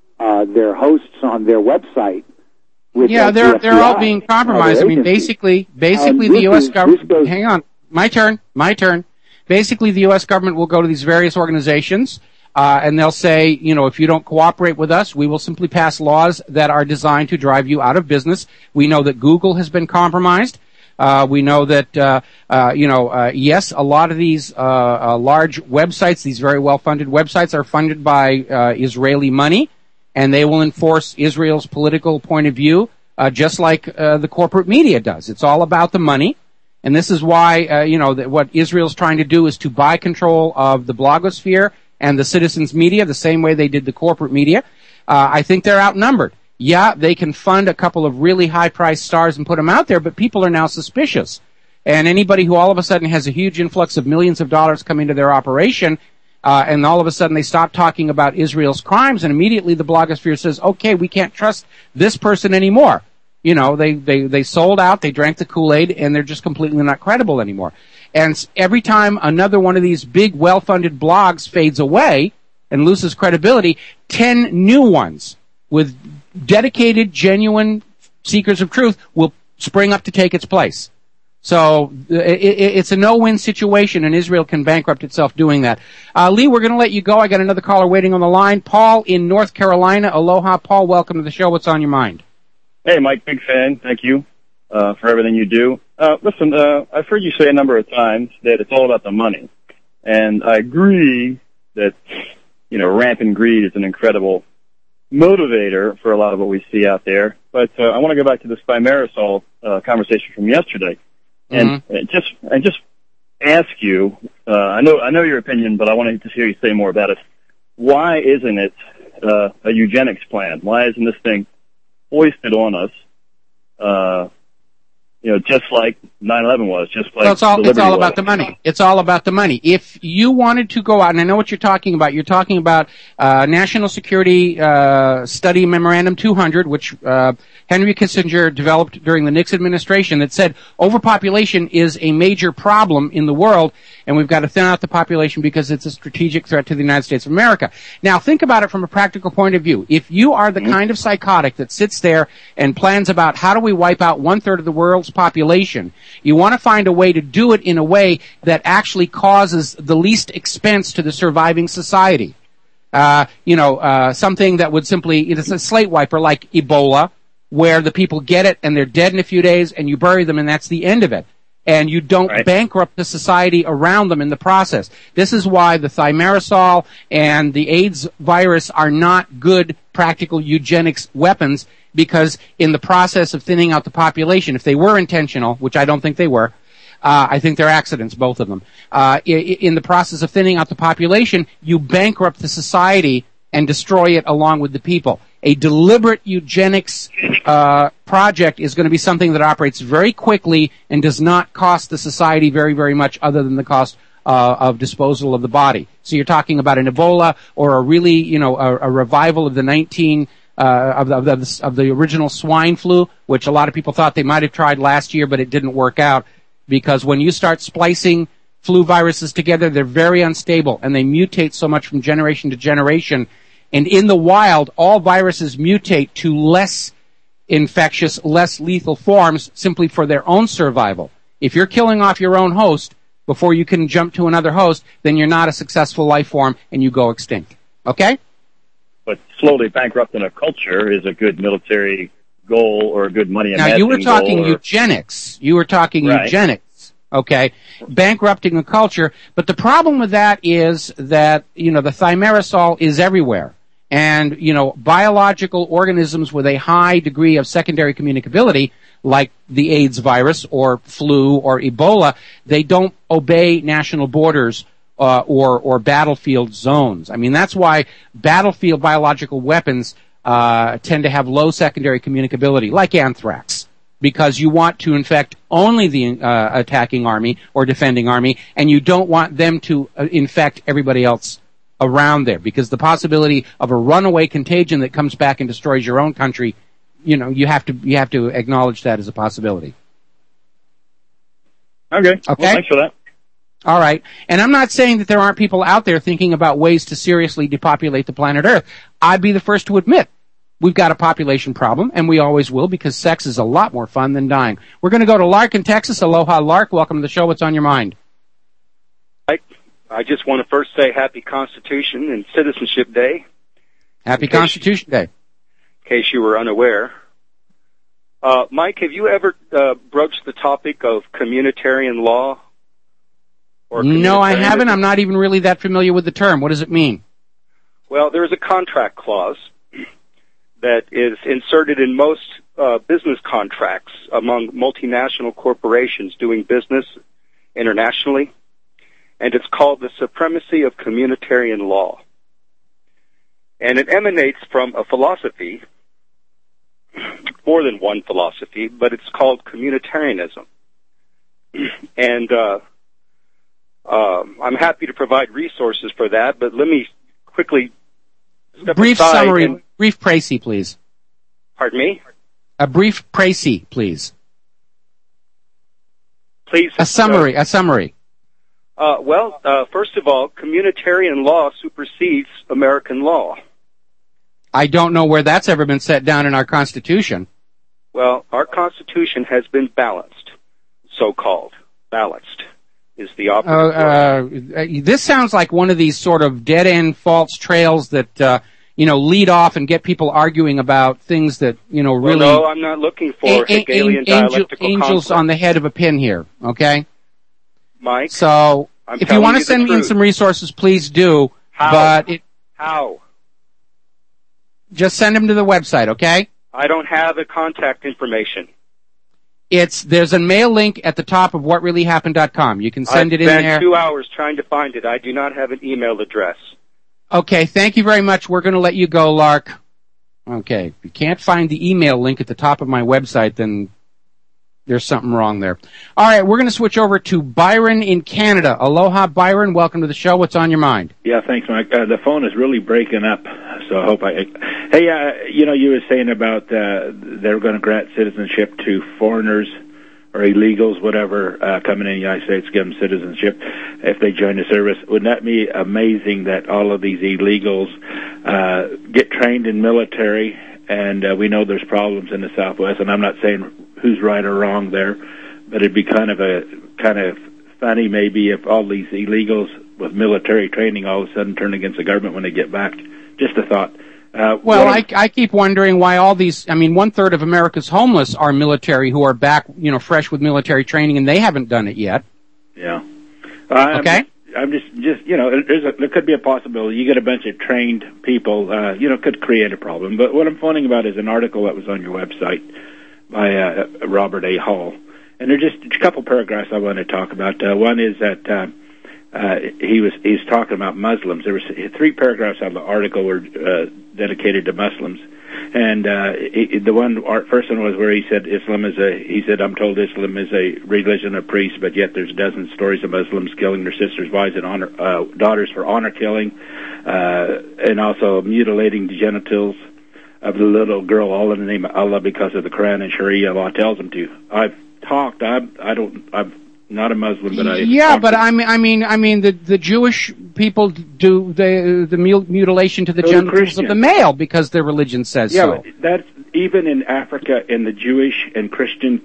hosts on their website. Yeah, they're all being compromised. I mean, basically the U.S. government. Hang on, my turn. Basically, the U.S. government will go to these various organizations, and they'll say, if you don't cooperate with us, we will simply pass laws that are designed to drive you out of business. We know that Google has been compromised. We know that, yes, a lot of these large websites, these very well-funded websites, are funded by Israeli money, and they will enforce Israel's political point of view, just like the corporate media does. It's all about the money, and this is why, what Israel's trying to do is to buy control of the blogosphere and the citizens' media the same way they did the corporate media. I think they're outnumbered. Yeah, they can fund a couple of really high-priced stars and put them out there, but people are now suspicious. And anybody who all of a sudden has a huge influx of millions of dollars coming to their operation, and all of a sudden they stop talking about Israel's crimes, and immediately the blogosphere says, okay, we can't trust this person anymore. They sold out, they drank the Kool-Aid, and they're just completely not credible anymore. And every time another one of these big, well-funded blogs fades away and loses credibility, 10 new ones with dedicated, genuine seekers of truth will spring up to take its place. So it's a no-win situation, and Israel can bankrupt itself doing that. Lee, we're going to let you go. I got another caller waiting on the line. Paul in North Carolina. Aloha, Paul. Welcome to the show. What's on your mind? Hey, Mike. Big fan. Thank you for everything you do. Listen, I've heard you say a number of times that it's all about the money, and I agree that rampant greed is an incredible motivator for a lot of what we see out there. But I want to go back to this Thimerosal conversation from yesterday, and just ask you, I know your opinion, but I wanted to hear you say more about it. Why isn't it a eugenics plan? Why isn't this thing foisted on us? Just like 9/11 was, just like it's all about the money. It's all about the money. If you wanted to go out, and I know what you're talking about. You're talking about National Security Study Memorandum 200, which Henry Kissinger developed during the Nixon administration, that said overpopulation is a major problem in the world, and we've got to thin out the population because it's a strategic threat to the United States of America. Now, think about it from a practical point of view. If you are the kind of psychotic that sits there and plans about how do we wipe out 1/3 of the world's population, you want to find a way to do it in a way that actually causes the least expense to the surviving society. Something that would simply, it's a slate wiper like Ebola, where the people get it and they're dead in a few days and you bury them and that's the end of it. And you don't bankrupt the society around them in the process. This is why the thimerosal and the AIDS virus are not good practical eugenics weapons, because in the process of thinning out the population, if they were intentional, which I don't think they were, I think they're accidents, both of them, in the process of thinning out the population, you bankrupt the society and destroy it along with the people. A deliberate eugenics project is going to be something that operates very quickly and does not cost the society very, very much other than the cost of disposal of the body. So you're talking about an Ebola or a really, a revival of the of the original swine flu, which a lot of people thought they might have tried last year, but it didn't work out, because when you start splicing flu viruses together, they're very unstable and they mutate so much from generation to generation. And in the wild, all viruses mutate to less infectious, less lethal forms simply for their own survival. If you're killing off your own host before you can jump to another host, then you're not a successful life form and you go extinct. Okay? But slowly bankrupting a culture is a good military goal or a good money now, you were talking eugenics. You were talking eugenics. Okay? Bankrupting a culture. But the problem with that is that, the thimerosal is everywhere. And, biological organisms with a high degree of secondary communicability, like the AIDS virus or flu or Ebola, they don't obey national borders or battlefield zones. I mean, that's why battlefield biological weapons tend to have low secondary communicability, like anthrax, because you want to infect only the attacking army or defending army, and you don't want them to infect everybody else around there, because the possibility of a runaway contagion that comes back and destroys your own country, you have to acknowledge that as a possibility. Okay. Well, thanks for that. All right. And I'm not saying that there aren't people out there thinking about ways to seriously depopulate the planet Earth. I'd be the first to admit we've got a population problem, and we always will, because sex is a lot more fun than dying. We're going to go to Lark in Texas. Aloha, Lark. Welcome to the show. What's on your mind? I just want to first say Happy Constitution and Citizenship Day. Happy Constitution Day. In case you were unaware. Mike, have you ever broached the topic of communitarian law? No, I haven't. I'm not even really that familiar with the term. What does it mean? Well, there's a contract clause that is inserted in most business contracts among multinational corporations doing business internationally, and it's called the supremacy of communitarian law. And it emanates from a philosophy, more than one philosophy, but it's called communitarianism. And I'm happy to provide resources for that, but let me quickly step brief aside summary, brief précis, please. Pardon me? A brief précis, please. Please. A summary. First of all, communitarian law supersedes American law. I don't know where that's ever been set down in our Constitution. Well, our Constitution has been balanced, so-called. Balanced is the opposite word. This sounds like one of these sort of dead-end false trails that, lead off and get people arguing about things that, really... Well, no, I'm not looking for Hegelian dialectical angels conflict. on the head of a pin here, okay? Mike, so, if you want to send me in some resources, please do. How? But How? Just send them to the website, okay? I don't have the contact information. There's a mail link at the top of whatreallyhappened.com. You can send it in there. I spent 2 hours trying to find it. I do not have an email address. Okay, thank you very much. We're going to let you go, Lark. Okay, if you can't find the email link at the top of my website, then there's something wrong there. All right, we're going to switch over to Byron in Canada. Aloha, Byron. Welcome to the show. What's on your mind? Yeah, thanks, Mike. The phone is really breaking up, so I hope Hey, you were saying about they're going to grant citizenship to foreigners or illegals, whatever, coming in the United States, give them citizenship if they join the service. Wouldn't that be amazing that all of these illegals get trained in military? And we know there's problems in the Southwest, and I'm not saying who's right or wrong there, but it'd be kind of funny maybe if all these illegals with military training all of a sudden turn against the government when they get back. Just a thought. I keep wondering why all these, 1/3 of America's homeless are military who are back, fresh with military training, and they haven't done it yet. Yeah. Okay. I'm just there could be a possibility. You get a bunch of trained people, could create a problem. But what I'm phoning about is an article that was on your website by Robert A. Hall. And there's just a couple paragraphs I want to talk about. One is that he's talking about Muslims. There was 3 paragraphs of the article were dedicated to Muslims. And first one was where he said I'm told Islam is a religion of priests, but yet there's dozens of stories of Muslims killing their sisters, wives, and daughters for honor killing, and also mutilating the genitals of the little girl, all in the name of Allah, because of the Quran and Sharia law tells them to. I'm not a Muslim, but the Jewish people do the mutilation to the genitals of the male because their religion says so. Yeah, that's even in Africa, in the Jewish and Christian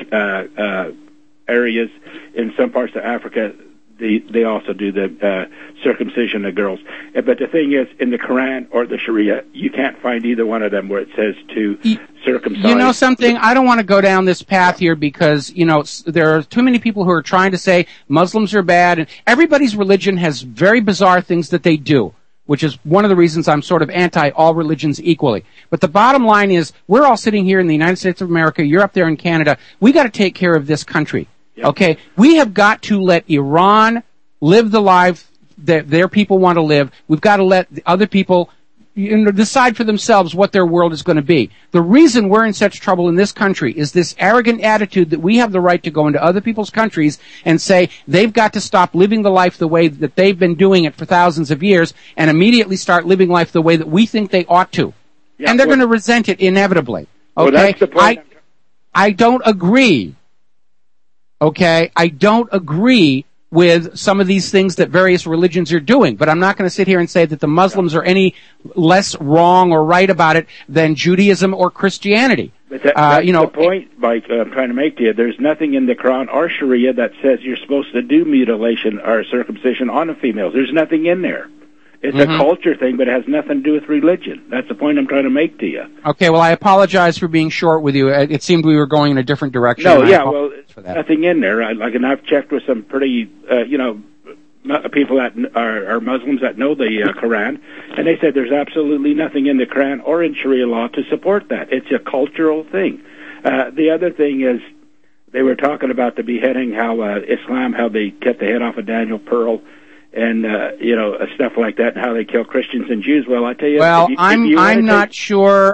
areas, in some parts of Africa, they also do the circumcision of girls. But the thing is, in the Quran or the Sharia, you can't find either one of them where it says to circumcise. You know something? I don't want to go down this path here because, there are too many people who are trying to say Muslims are bad, and everybody's religion has very bizarre things that they do, which is one of the reasons I'm sort of anti all religions equally. But the bottom line is, we're all sitting here in the United States of America, you're up there in Canada, we got to take care of this country. Okay, we have got to let Iran live the life that their people want to live. We've got to let the other people decide for themselves what their world is going to be. The reason we're in such trouble in this country is this arrogant attitude that we have the right to go into other people's countries and say they've got to stop living the life the way that they've been doing it for thousands of years and immediately start living life the way that we think they ought to. Yeah, and they're going to resent it inevitably. Okay, that's the point. I don't agree. Okay, I don't agree with some of these things that various religions are doing, but I'm not going to sit here and say that the Muslims are any less wrong or right about it than Judaism or Christianity. But that's the point, Mike, I'm trying to make to you. There's nothing in the Quran or Sharia that says you're supposed to do mutilation or circumcision on the females. There's nothing in there. It's a culture thing, but it has nothing to do with religion. That's the point I'm trying to make to you. Okay, well, I apologize for being short with you. It seemed we were going in a different direction. No, yeah, well, nothing in there. And I've checked with some pretty, people that are Muslims that know the Quran, and they said there's absolutely nothing in the Quran or in Sharia law to support that. It's a cultural thing. The other thing is, they were talking about the beheading, how Islam, how they cut the head off of Daniel Pearl, and stuff like that, and how they kill Christians and Jews. Well, I tell you, I'm not sure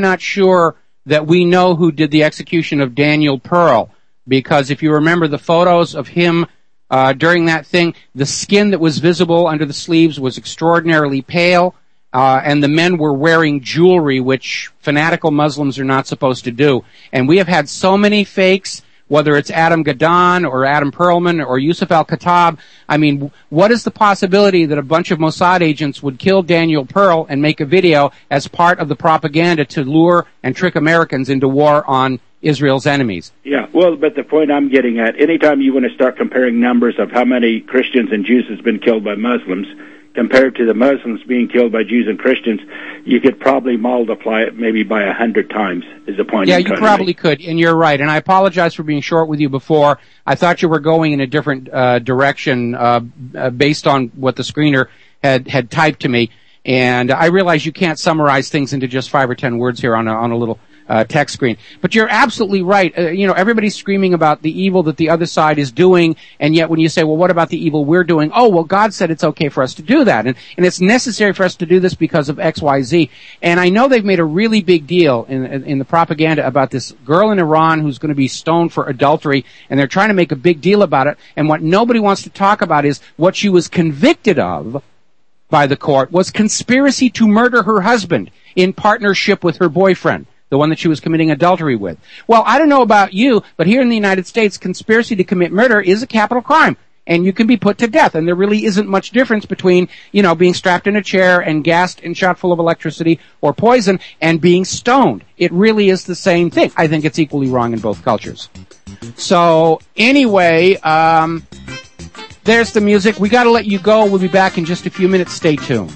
that we know who did the execution of Daniel Pearl, because if you remember the photos of him during that thing, the skin that was visible under the sleeves was extraordinarily pale, and the men were wearing jewelry, which fanatical Muslims are not supposed to do. And we have had so many fakes, whether it's Adam Gadon or Adam Perlman or Yusuf al-Khattab. I mean, what is the possibility that a bunch of Mossad agents would kill Daniel Pearl and make a video as part of the propaganda to lure and trick Americans into war on Israel's enemies? Yeah, well, but the point I'm getting at, anytime you want to start comparing numbers of how many Christians and Jews has been killed by Muslims compared to the Muslims being killed by Jews and Christians, you could probably multiply it maybe by 100 times, is the point. Yeah, you probably could, and you're right. And I apologize for being short with you before. I thought you were going in a different direction based on what the screener had typed to me. And I realize you can't summarize things into just 5 or 10 words here on a little text screen. But you're absolutely right. Everybody's screaming about the evil that the other side is doing, and yet when you say, well, what about the evil we're doing? Oh, well, God said it's okay for us to do that, and it's necessary for us to do this because of X, Y, Z. And I know they've made a really big deal in the propaganda about this girl in Iran who's going to be stoned for adultery, and they're trying to make a big deal about it. And what nobody wants to talk about is what she was convicted of by the court was conspiracy to murder her husband in partnership with her boyfriend, the one that she was committing adultery with. Well, I don't know about you, but here in the United States, conspiracy to commit murder is a capital crime, and you can be put to death. And there really isn't much difference between, being strapped in a chair and gassed and shot full of electricity or poison and being stoned. It really is the same thing. I think it's equally wrong in both cultures. So, anyway, there's the music. We got to let you go. We'll be back in just a few minutes. Stay tuned.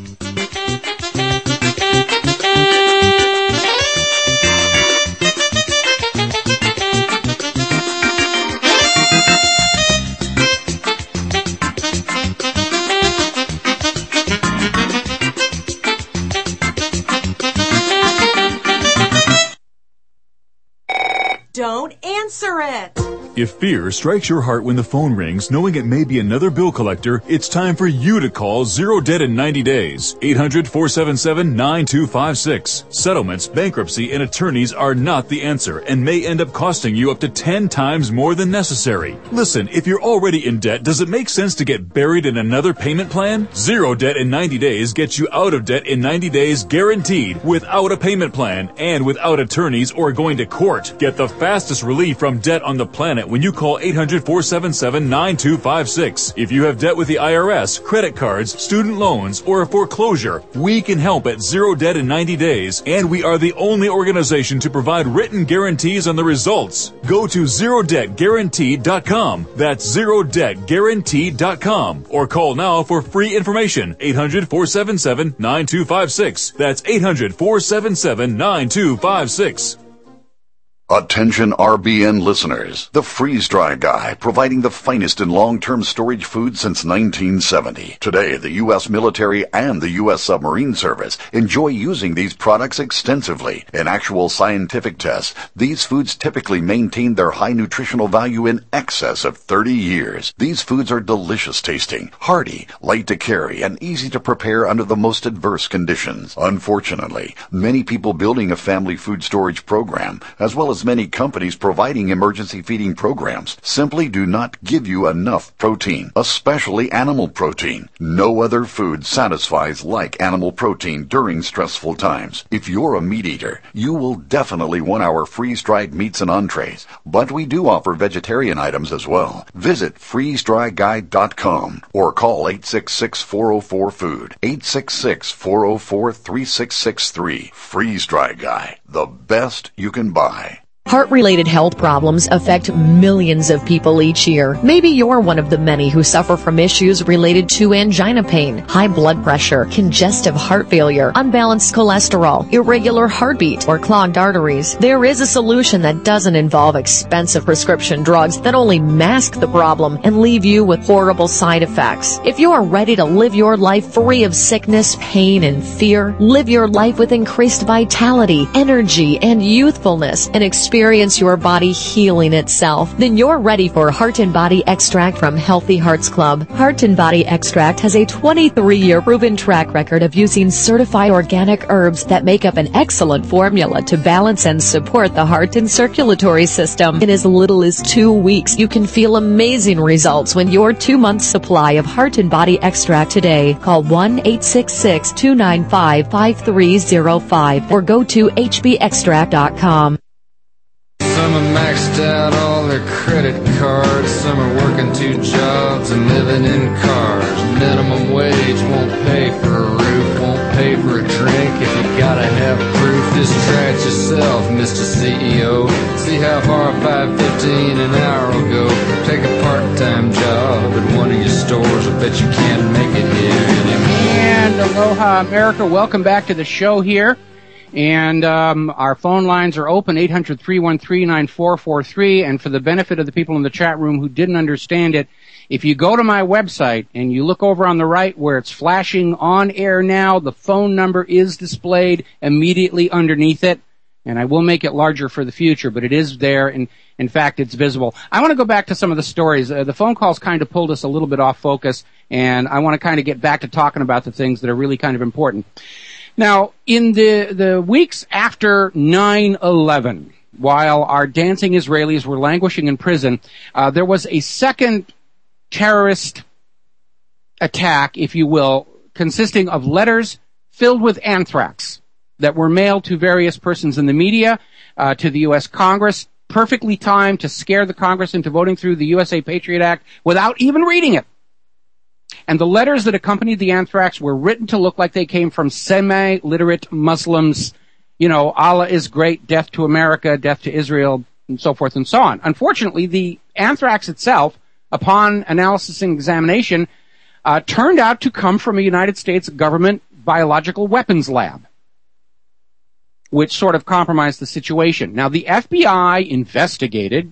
Don't answer it. If fear strikes your heart when the phone rings, knowing it may be another bill collector, it's time for you to call Zero Debt in 90 days. 800-477-9256. Settlements, bankruptcy, and attorneys are not the answer and may end up costing you up to 10 times more than necessary. Listen, if you're already in debt, does it make sense to get buried in another payment plan? Zero Debt in 90 days gets you out of debt in 90 days guaranteed, without a payment plan and without attorneys or going to court. Get the fastest relief from debt on the planet when you call 800-477-9256. If you have debt with the IRS, credit cards, student loans, or a foreclosure, we can help at Zero Debt in 90 days, and we are the only organization to provide written guarantees on the results. Go to ZeroDebtGuaranteed.com. That's ZeroDebtGuaranteed.com. Or call now for free information. 800-477-9256. That's 800-477-9256. Attention RBN listeners. The Freeze Dry Guy, providing the finest in long-term storage food since 1970. Today, the U.S. military and the U.S. submarine service enjoy using these products extensively. In actual scientific tests, these foods typically maintain their high nutritional value in excess of 30 years. These foods are delicious tasting, hearty, light to carry, and easy to prepare under the most adverse conditions. Unfortunately, many people building a family food storage program, as well as many companies providing emergency feeding programs, simply do not give you enough protein, especially animal protein. No other food satisfies like animal protein during stressful times. If you're a meat eater, you will definitely want our freeze-dried meats and entrees, but we do offer vegetarian items as well. Visit freezedryguide.com or call 866-404-FOOD, 866-404-3663. Freeze Dry Guy, the best you can buy. Heart-related health problems affect millions of people each year. Maybe you're one of the many who suffer from issues related to angina pain, high blood pressure, congestive heart failure, unbalanced cholesterol, irregular heartbeat, or clogged arteries. There is a solution that doesn't involve expensive prescription drugs that only mask the problem and leave you with horrible side effects. If you are ready to live your life free of sickness, pain, and fear, live your life with increased vitality, energy, and youthfulness, and experience your body healing itself, then you're ready for Heart and Body Extract from Healthy Hearts Club. Heart and Body Extract has a 23-year proven track record of using certified organic herbs that make up an excellent formula to balance and support the heart and circulatory system. In as little as 2 weeks, you can feel amazing results when your 2-month supply of Heart and Body Extract today. Call 1-866-295-5305 or go to hbextract.com. Some are maxed out all their credit cards. Some are working 2 jobs and living in cars. Minimum wage won't pay for a roof, won't pay for a drink. If you gotta have proof, just try it yourself, Mr. CEO. See how far $5.15 an hour will go. Take a part-time job at one of your stores. I bet you can't make it here anymore. And aloha, America. Welcome back to the show here. And our phone lines are open, 800-313-9443. And for the benefit of the people in the chat room who didn't understand it, if you go to my website and you look over on the right where it's flashing on air now, the phone number is displayed immediately underneath it. And I will make it larger for the future, but it is there, and in fact, it's visible. I want to go back to some of the stories. The phone calls kind of pulled us a little bit off focus, and I want to kind of get back to talking about the things that are really kind of important. Now, in the weeks after 9/11, while our dancing Israelis were languishing in prison, there was a second terrorist attack, if you will, consisting of letters filled with anthrax that were mailed to various persons in the media, to the U.S. Congress, perfectly timed to scare the Congress into voting through the USA Patriot Act without even reading it. And the letters that accompanied the anthrax were written to look like they came from semi-literate Muslims. You know, Allah is great, death to America, death to Israel, and so forth and so on. Unfortunately, the anthrax itself, upon analysis and examination, turned out to come from a United States government biological weapons lab, which sort of compromised the situation. Now, the FBI investigated,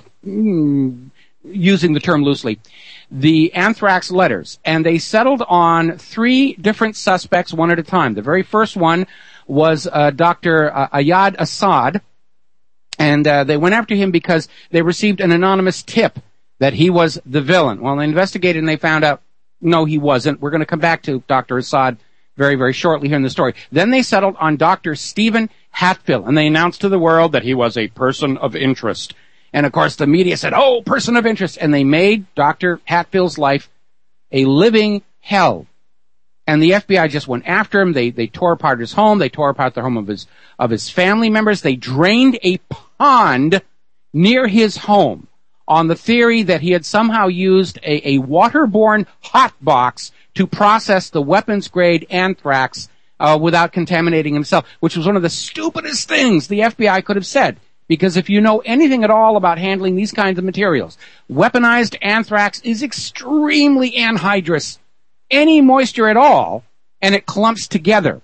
using the term loosely, the anthrax letters, and they settled on 3 different suspects one at a time. The very first one was Dr. Ayad Assad, and they went after him because they received an anonymous tip that he was the villain. Well, they investigated and they found out, no, he wasn't. We're going to come back to Dr. Assad very, very shortly here in the story. Then they settled on Dr. Stephen Hatfield, and they announced to the world that he was a person of interest. And, of course, the media said, oh, person of interest. And they made Dr. Hatfield's life a living hell. And the FBI just went after him. They tore apart his home. They tore apart the home of his family members. They drained a pond near his home on the theory that he had somehow used a waterborne hot box to process the weapons-grade anthrax without contaminating himself, which was one of the stupidest things the FBI could have said. Because if you know anything at all about handling these kinds of materials, weaponized anthrax is extremely anhydrous. Any moisture at all, and it clumps together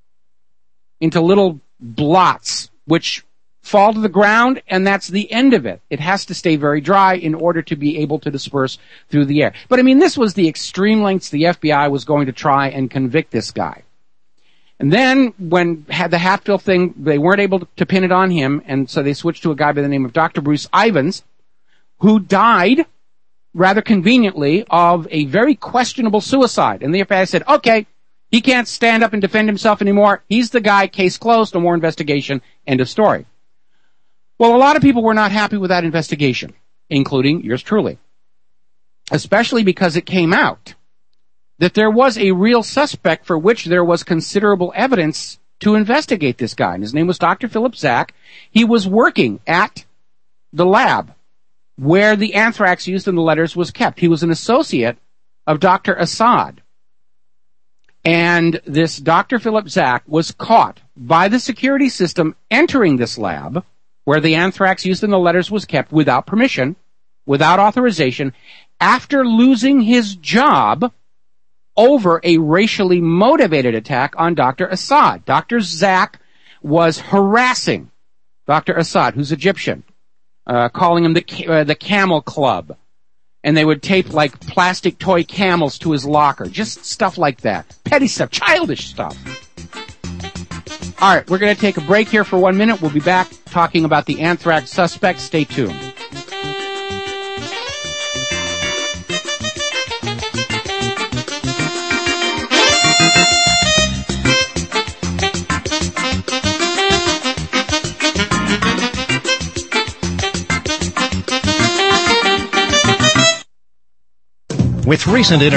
into little blots, which fall to the ground, and that's the end of it. It has to stay very dry in order to be able to disperse through the air. But I mean, this was the extreme lengths the FBI was going to try and convict this guy. And then, when had the Hatfield thing, they weren't able to pin it on him, and so they switched to a guy by the name of Dr. Bruce Ivins, who died, rather conveniently, of a very questionable suicide. And the FBI said, okay, he can't stand up and defend himself anymore. He's the guy, case closed, no more investigation, end of story. Well, a lot of people were not happy with that investigation, including yours truly. Especially because it came out that there was a real suspect for which there was considerable evidence to investigate this guy. And his name was Dr. Philip Zach. He was working at the lab where the anthrax used in the letters was kept. He was an associate of Dr. Assad. And this Dr. Philip Zach was caught by the security system entering this lab where the anthrax used in the letters was kept without permission, without authorization, after losing his job over a racially motivated attack on Dr. Assad. Dr. Zach was harassing Dr. Assad, who's Egyptian, calling him the Camel Club. And they would tape like plastic toy camels to his locker. Just stuff like that. Petty stuff, childish stuff. All right, we're going to take a break here for 1 minute. We'll be back talking about the anthrax suspect. Stay tuned. With recent